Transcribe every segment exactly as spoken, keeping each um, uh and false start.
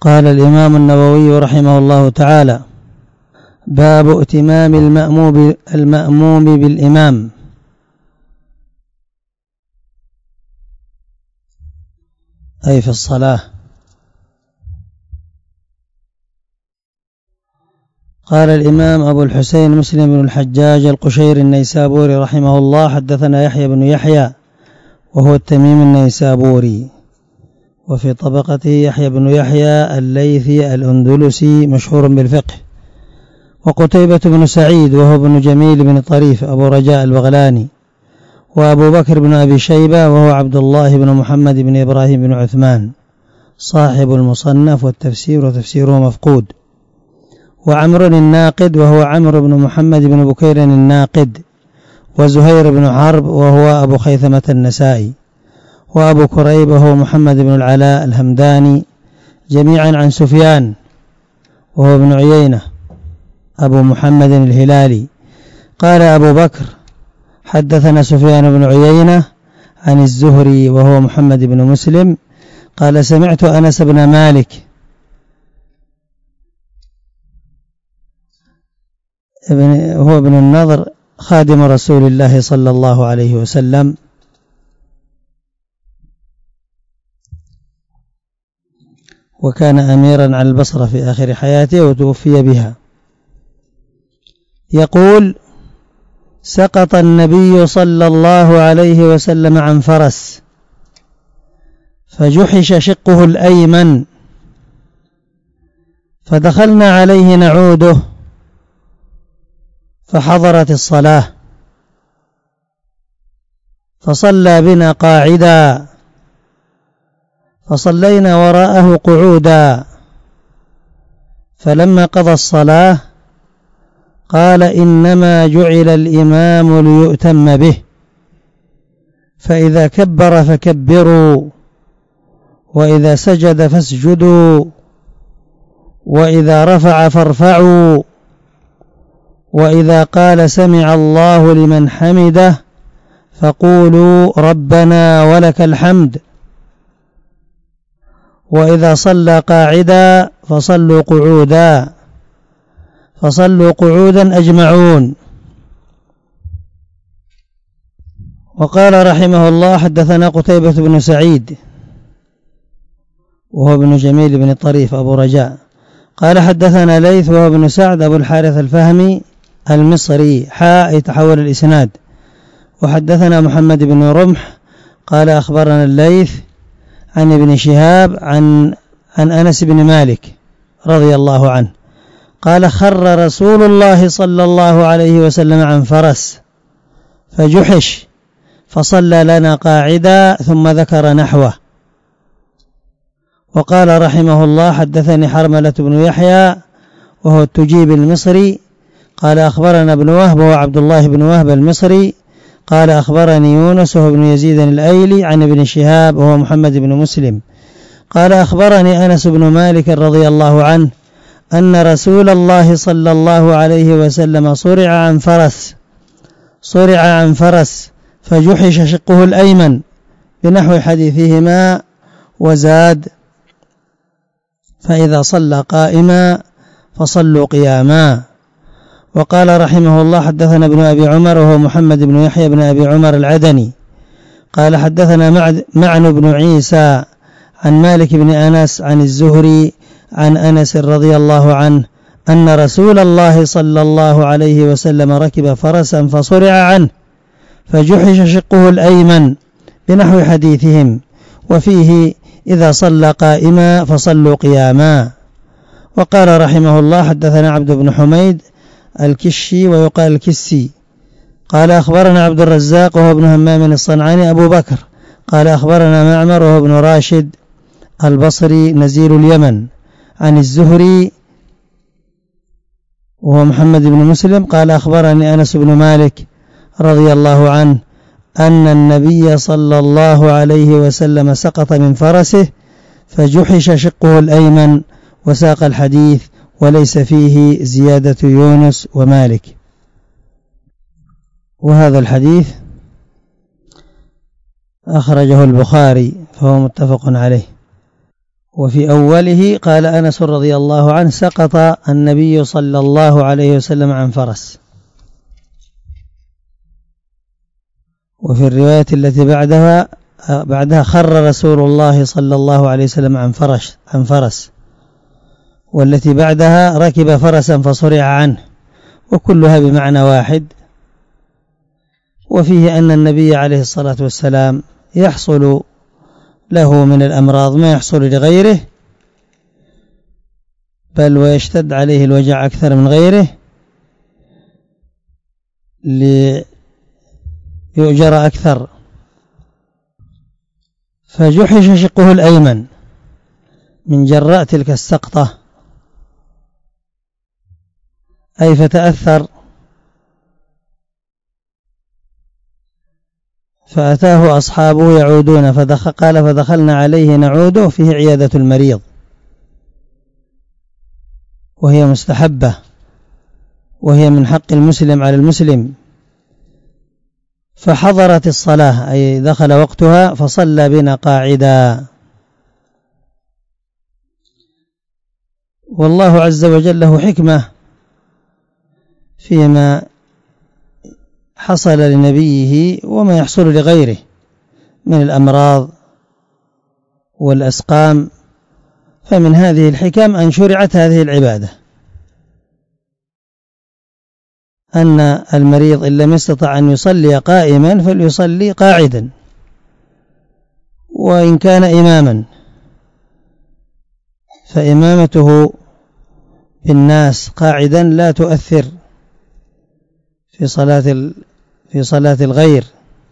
قال الإمام النووي رحمه الله تعالى: باب ائتمام المأموم المأموم بالإمام. أي في الصلاة. قال الإمام أبو الحسين مسلم بن الحجاج القشيري النيسابوري رحمه الله: حدثنا يحيى بن يحيى وهو التميمي النيسابوري، وفي طبقته يحيى بن يحيى الليثي الأندلسي مشهور بالفقه، وقتيبة بن سعيد وهو ابن جميل بن طريف أبو رجاء البغلاني، وأبو بكر بن أبي شيبة وهو عبد الله بن محمد بن إبراهيم بن عثمان صاحب المصنف والتفسير وتفسيره مفقود، وعمر الناقد وهو عمرو بن محمد بن بكير الناقد، وزهير بن حرب وهو أبو خيثمة النسائي، وأبو كريب وهو محمد بن العلاء الهمداني، جميعا عن سفيان وهو ابن عيينة أبو محمد الهلالي. قال أبو بكر: حدثنا سفيان بن عيينة عن الزهري وهو محمد بن مسلم قال: سمعت أنس بن مالك هو ابن النضر خادم رسول الله صلى الله عليه وسلم، وكان أميرا على البصرة في آخر حياته وتوفي بها، يقول: سقط النبي صلى الله عليه وسلم عن فرس فجحش شقه الأيمن، فدخلنا عليه نعوده فحضرت الصلاة فصلى بنا قاعدا، فصلينا وراءه قعودا، فلما قضى الصلاة قال: إنما جعل الإمام ليؤتم به، فإذا كبر فكبروا، وإذا سجد فاسجدوا، وإذا رفع فارفعوا، وإذا قال سمع الله لمن حمده فقولوا ربنا ولك الحمد، وإذا صلى قاعدا فصلوا قعودا، فصلوا قعودا أجمعون. وقال رحمه الله: حدثنا قتيبة بن سعيد وهو ابن جميل بن طريف أبو رجاء قال: حدثنا ليث وهو ابن سعد أبو الحارث الفهمي المصري حاء يتحول الإسناد. وحدثنا محمد بن رمح قال: أخبرنا الليث عن ابن شهاب عن عن أنس بن مالك رضي الله عنه قال: خر رسول الله صلى الله عليه وسلم عن فرس فجحش فصلى لنا قاعدا، ثم ذكر نحوه. وقال رحمه الله: حدثني حرملة بن يحيى وهو التجيب المصري قال: أخبرنا ابن وهب وهو عبد الله بن وهب المصري قال: أخبرني يونس وهو ابن يزيد الأيلي عن ابن شهاب وهو محمد بن مسلم قال: أخبرني أنس بن مالك رضي الله عنه أن رسول الله صلى الله عليه وسلم صرع عن فرس صرع عن فرس فجحش شقه الأيمن بنحو حديثهما، وزاد: فإذا صلى قائما فصلوا قياما. وقال رحمه الله: حدثنا ابن أبي عمر وهو محمد بن يحيى بن أبي عمر العدني قال: حدثنا معن بن عيسى عن مالك بن أنس عن الزهري عن أنس رضي الله عنه أن رسول الله صلى الله عليه وسلم ركب فرسا فصرع عنه فجحش شقه الأيمن بنحو حديثهم، وفيه: إذا صلى قائما فصلوا قياما. وقال رحمه الله: حدثنا عبد بن حميد الكشي ويقال الكسي قال: أخبرنا عبد الرزاق وهو ابن همام الصنعاني أبو بكر قال: أخبرنا معمر وهو ابن راشد البصري نزيل اليمن عن الزهري وهو محمد بن مسلم قال: أخبرني أنس بن مالك رضي الله عنه أن النبي صلى الله عليه وسلم سقط من فرسه فجحش شقه الأيمن، وساق الحديث وليس فيه زيادة يونس ومالك. وهذا الحديث أخرجه البخاري فهو متفق عليه. وفي أوله قال أنس رضي الله عنه سقط النبي صلى الله عليه وسلم عن فرس. وفي الرواية التي بعدها بعدها خر رسول الله صلى الله عليه وسلم عن فرس عن فرس والتي بعدها ركب فرسا فصرع عنه، وكلها بمعنى واحد. وفيه أن النبي عليه الصلاة والسلام يحصل له من الأمراض ما يحصل لغيره، بل ويشتد عليه الوجع أكثر من غيره ليؤجر أكثر. فجحش شقه الأيمن من جراء تلك السقطة، أي فتأثر، فأتاه أصحابه يعودون فدخل قال فدخلنا عليه نعوده، فيه عيادة المريض وهي مستحبة، وهي من حق المسلم على المسلم. فحضرت الصلاة أي دخل وقتها فصلى بنا قاعدا. والله عز وجل له حكمة فيما حصل لنبيه وما يحصل لغيره من الأمراض والأسقام، فمن هذه الحكم أن شرعت هذه العبادة، أن المريض إن لم يستطع أن يصلي قائما فليصلي قاعدا، وإن كان إماما فإمامته بالناس قاعدا لا تؤثر في صلاة في صلاة الغير،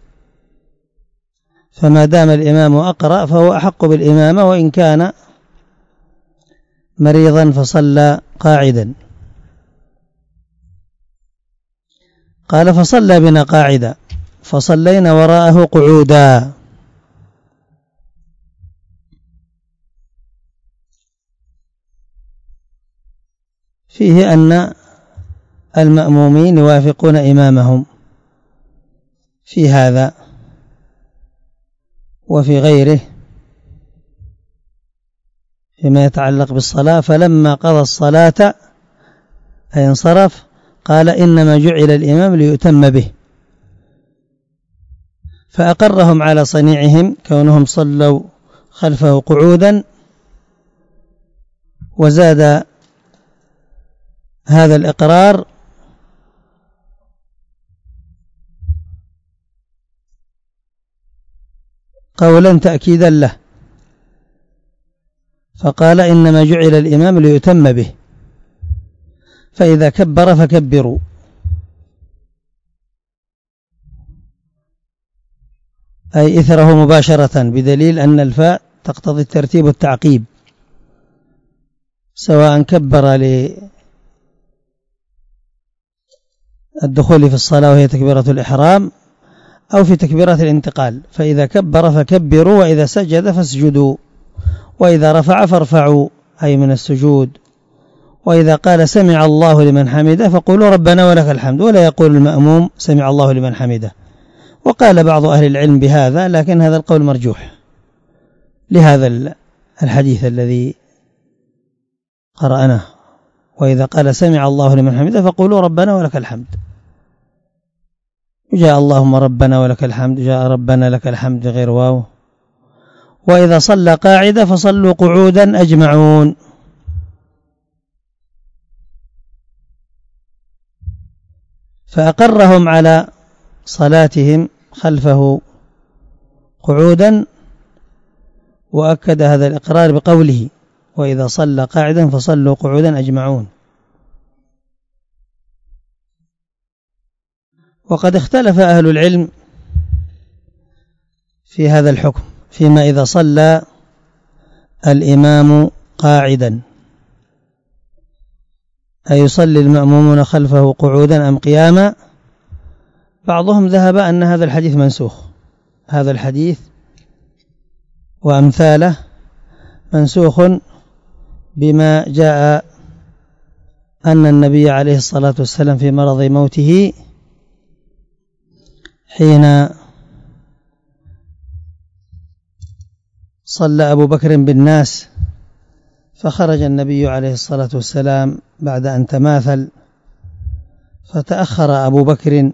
فما دام الإمام أقرأ فهو أحق بالإمامة وإن كان مريضا فصلى قاعدا. قال فصلى بنا قاعدا فصلينا وراءه قعودا. فيه أن المأمومين يوافقون إمامهم في هذا وفي غيره فيما يتعلق بالصلاة. فلما قضى الصلاة أي انصرف قال إنما جعل الإمام ليؤتم به، فأقرهم على صنيعهم كونهم صلوا خلفه قعودا، وزاد هذا الإقرار قولا تأكيدا له، فقال إنما جعل الإمام ليؤتم به، فإذا كبر فكبروا. أي إثره مباشرة، بدليل أن الفاء تقتضي الترتيب والتعقيب، سواء كبر للدخول في الصلاة وهي تكبيرة الإحرام أو في تكبيرة الانتقال. فإذا كبر فكبروا، وإذا سجد فاسجدوا، وإذا رفع فارفعوا أي من السجود، وإذا قال سمع الله لمن حمده فقولوا ربنا ولك الحمد، ولا يقول المأموم سمع الله لمن حمده. وقال بعض أهل العلم بهذا، لكن هذا القول مرجوح لهذا الحديث الذي قرأناه، وإذا قال سمع الله لمن حمده فقولوا ربنا ولك الحمد. جاء اللهم ربنا ولك الحمد، جاء ربنا لك الحمد غير واو. وإذا صلى قاعدة فصلوا قعودا أجمعون. فأقرهم على صلاتهم خلفه قعودا، وأكد هذا الإقرار بقوله وإذا صلى قاعدا فصلوا قعودا أجمعون. وقد اختلف أهل العلم في هذا الحكم، فيما إذا صلى الإمام قاعدا أيصلي المأمومون خلفه قعودا أم قياما. بعضهم ذهب أن هذا الحديث منسوخ، هذا الحديث وأمثاله منسوخ بما جاء أن النبي عليه الصلاة والسلام في مرض موته حين صلى أبو بكر بالناس فخرج النبي عليه الصلاة والسلام بعد أن تماثل، فتأخر أبو بكر،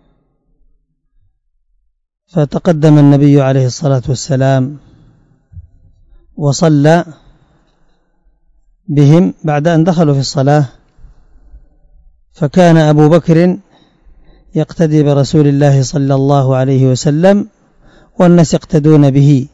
فتقدم النبي عليه الصلاة والسلام وصلى بهم بعد أن دخلوا في الصلاة، فكان أبو بكر يقتدي برسول الله صلى الله عليه وسلم والناس يقتدون به،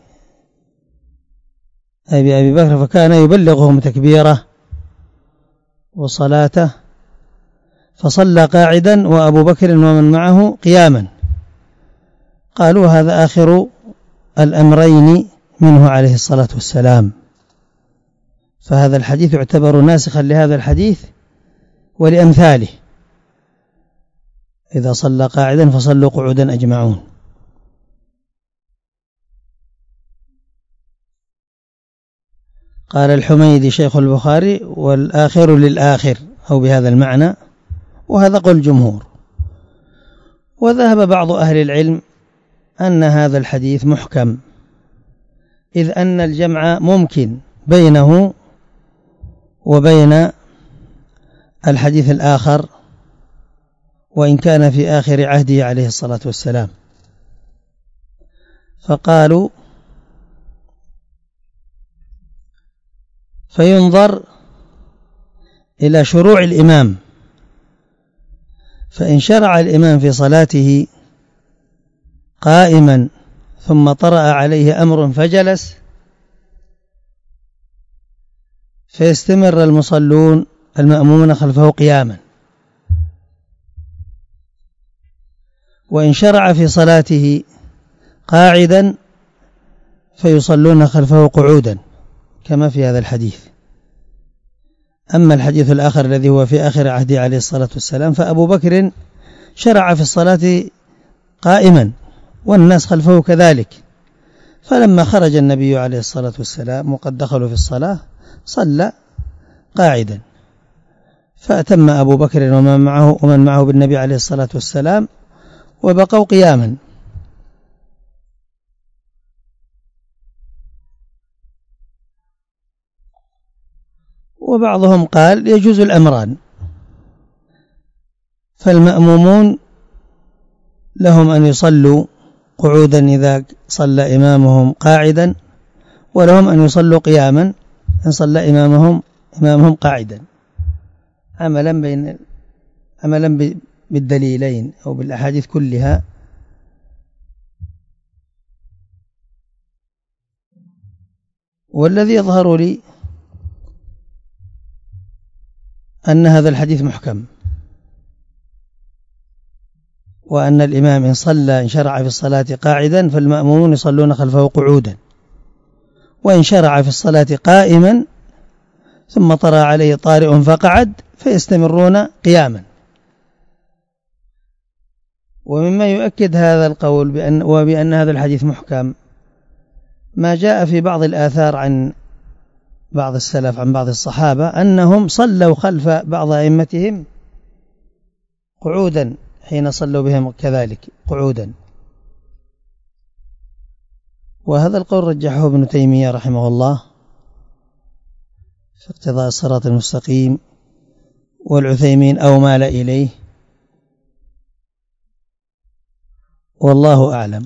أي بأبي بكر، فكان يبلغهم تكبيره وصلاته، فصلى قاعدا وأبو بكر ومن معه قياما. قالوا هذا آخر الأمرين منه عليه الصلاة والسلام، فهذا الحديث يعتبر ناسخا لهذا الحديث ولأمثاله، إذا صلى قاعدا فصلوا قعودا أجمعون. قال الحميدي شيخ البخاري: والآخر للآخر، أو بهذا المعنى، وهذا قول الجمهور. وذهب بعض أهل العلم أن هذا الحديث محكم، إذ أن الجمع ممكن بينه وبين الحديث الآخر، وإن كان في آخر عهده عليه الصلاة والسلام. فقالوا: فينظر إلى شروع الإمام، فإن شرع الإمام في صلاته قائما ثم طرأ عليه أمر فجلس، فيستمر المصلون المأمومون خلفه قياما، وإن شرع في صلاته قاعدا فيصلون خلفه قعودا كما في هذا الحديث. أما الحديث الآخر الذي هو في آخر عهده عليه الصلاة والسلام، فأبو بكر شرع في الصلاة قائما والناس خلفه كذلك، فلما خرج النبي عليه الصلاة والسلام وقد دخلوا في الصلاة صلى قاعدا، فأتم أبو بكر ومن معه, ومن معه بالنبي عليه الصلاة والسلام وبقوا قياما. وبعضهم قال يجوز الأمران، فالمأمومون لهم أن يصلوا قعودا إذا صلى إمامهم قاعدا، ولهم أن يصلوا قياما إن صلى إمامهم إمامهم قاعدا، عملا بين عملا بالدليلين أو بالأحاديث كلها. والذي يظهر لي أن هذا الحديث محكم، وأن الإمام إن صلى إن شرع في الصلاة قاعدا فالمأمومون يصلون خلفه قعودا، وإن شرع في الصلاة قائما ثم طرأ عليه طارئ فقعد فيستمرون قياما. ومما يؤكد هذا القول بأن وبأن هذا الحديث محكم ما جاء في بعض الآثار عن بعض السلف عن بعض الصحابة أنهم صلوا خلف بعض أئمتهم قعودا حين صلوا بهم كذلك قعودا، وهذا القول رجحه ابن تيمية رحمه الله في اقتضاء الصراط المستقيم، والعثيمين أو مال إليه، والله أعلم.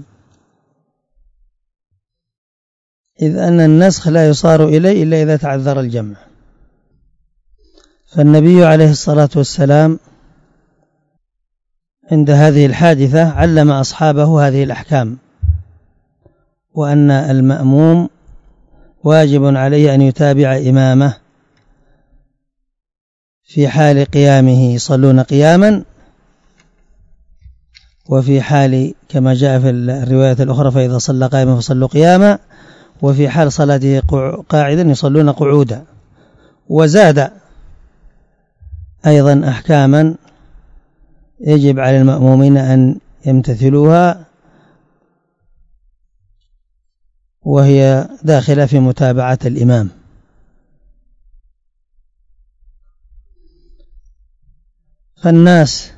إذ أن النسخ لا يصار إليه إلا إذا تعذر الجمع. فالنبي عليه الصلاة والسلام عند هذه الحادثة علم أصحابه هذه الأحكام، وأن المأموم واجب عليه أن يتابع إمامه في حال قيامه يصلون قياما، وفي حال كما جاء في الرواية الأخرى فإذا صلى قائما فصلوا قياما، وفي حال صلاته قاعدا يصلون قعودا. وزاد أيضا أحكاما يجب على المأمومين أن يمتثلوها، وهي داخلة في متابعة الإمام. فالناس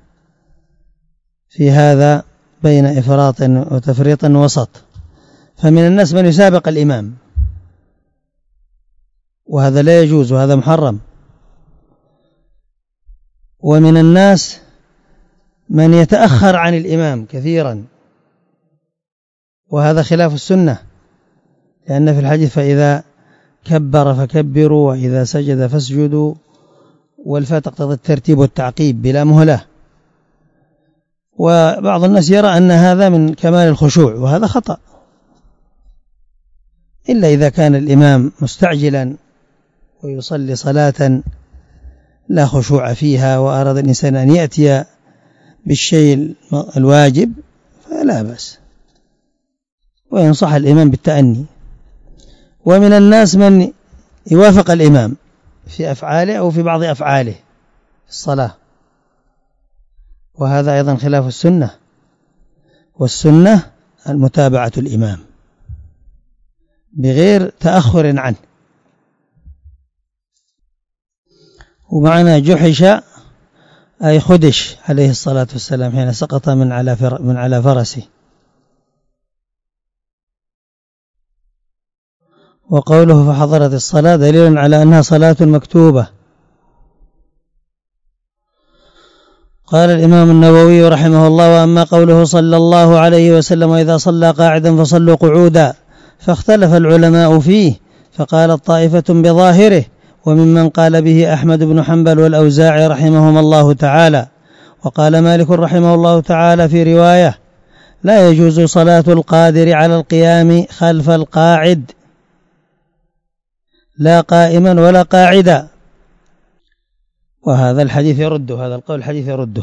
في هذا بين إفراط وتفريط وسط، فمن الناس من يسابق الإمام وهذا لا يجوز وهذا محرم. ومن الناس من يتأخر عن الإمام كثيرا، وهذا خلاف السنة، لأن في الحديث فإذا كبر فكبروا وإذا سجد فاسجدوا، والفاء تقتضي الترتيب والتعقيب بلا مهلة. وبعض الناس يرى أن هذا من كمال الخشوع، وهذا خطأ، إلا إذا كان الإمام مستعجلا ويصلي صلاة لا خشوع فيها وأراد الإنسان أن يأتي بالشيء الواجب فلا بأس، وينصح الإمام بالتأني. ومن الناس من يوافق الإمام في أفعاله أو في بعض أفعاله في الصلاة، وهذا أيضا خلاف السنة، والسنة المتابعة الإمام بغير تأخر عنه. ومعنى جحش أي خدش عليه الصلاة والسلام حين سقط من على من على فرسه. وقوله فحضرت الصلاة دليل على أنها صلاة مكتوبة. قال الإمام النووي رحمه الله: وأما قوله صلى الله عليه وسلم وإذا صلى قاعدا فصلوا قعودا، فاختلف العلماء فيه، فقالت طائفة بظاهره، وممن قال به أحمد بن حنبل والأوزاعي رحمهما الله تعالى. وقال مالك رحمه الله تعالى في رواية: لا يجوز صلاة القادر على القيام خلف القاعد لا قائما ولا قاعدا. وهذا الحديث يرده، هذا القول الحديث يرده.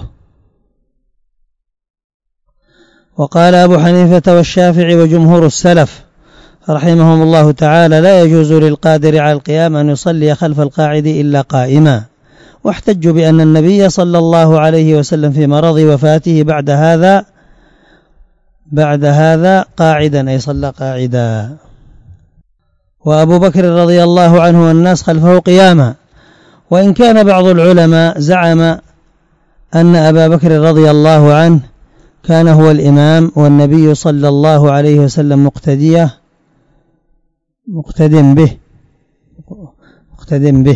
وقال أبو حنيفة والشافعي وجمهور السلف رحمهم الله تعالى: لا يجوز للقادر على القيام أن يصلي خلف القاعد إلا قائما. واحتجوا بأن النبي صلى الله عليه وسلم في مرض وفاته بعد هذا بعد هذا قاعدا، أي صلى قاعدا. وأبو بكر رضي الله عنه والناس خلفه قياما، وإن كان بعض العلماء زعم أن أبا بكر رضي الله عنه كان هو الإمام والنبي صلى الله عليه وسلم مقتديه مقتدم به مقتدم به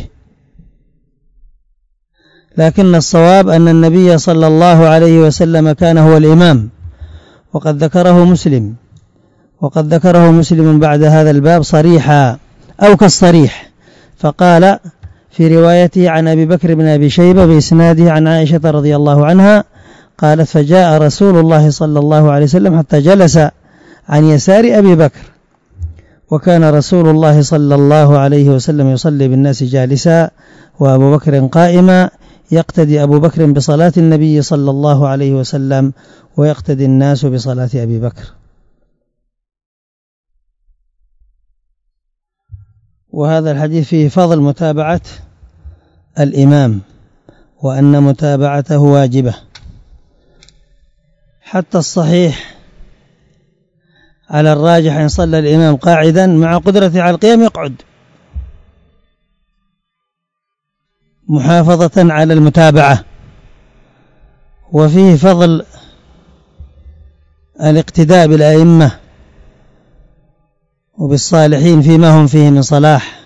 لكن الصواب أن النبي صلى الله عليه وسلم كان هو الإمام، وقد ذكره مسلم وقد ذكره مسلم بعد هذا الباب صريحا أو كالصريح، فقال في روايته عن أبي بكر بن أبي شيبة بإسناده عن عائشة رضي الله عنها قالت: فجاء رسول الله صلى الله عليه وسلم حتى جلس عن يسار أبي بكر، وكان رسول الله صلى الله عليه وسلم يصلي بالناس جالسا وأبو بكر قائما، يقتدي أبو بكر بصلاة النبي صلى الله عليه وسلم ويقتدي الناس بصلاة أبي بكر. وهذا الحديث فيه فضل متابعة الإمام، وأن متابعته واجبة. حتى الصحيح على الراجح أن صلى الإمام قاعدا مع قدرته على القيام يقعد، محافظة على المتابعة. وفيه فضل الاقتداء بالأئمة وبالصالحين فيما هم فيه من صلاح،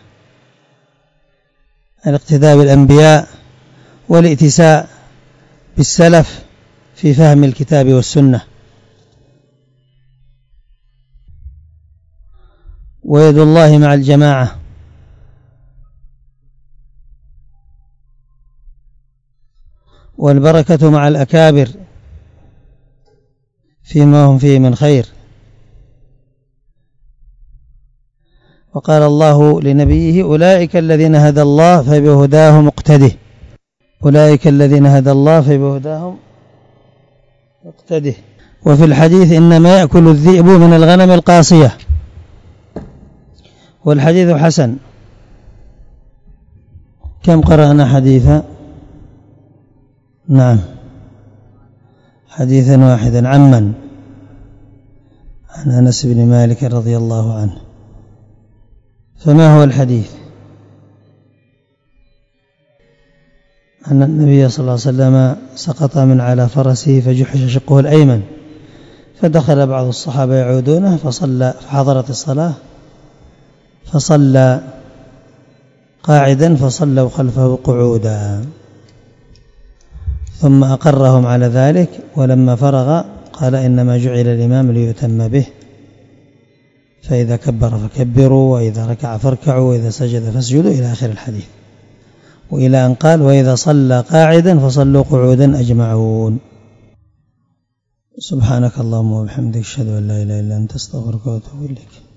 الاقتداء بالأنبياء والائتساء بالسلف في فهم الكتاب والسنة. ويد الله مع الجماعة. والبركة مع الأكابر فيما هم فيه من خير. وقال الله لنبيه: أولئك الذين هدى الله فبهداه مقتده أولئك الذين هدى الله فبهداهم مقتده. وفي الحديث: إنما يأكل الذئب من الغنم القاصية. والحديث حسن. كم قرأنا حديثا؟ نعم، حديثا واحدا. عمن؟ عن أنس بن مالك رضي الله عنه. فما هو الحديث؟ أن النبي صلى الله عليه وسلم سقط من على فرسه فجحش شقه الأيمن، فدخل بعض الصحابة يعودونه فصلى، فحضرت الصلاة فصلى قاعدا فصلوا خلفه قعودا، ثم أقرهم على ذلك، ولما فرغ قال إنما جعل الإمام ليؤتم به، فإذا كبر فكبروا، وإذا ركع فاركعوا، وإذا سجد فاسجدوا، إلى آخر الحديث، وإلى أن قال وإذا صلى قاعدا فصلوا قعودا أجمعون. سبحانك اللهم وبحمدك، أشهد أن لا إله إلا أنت، أستغفرك وأتوب إليك.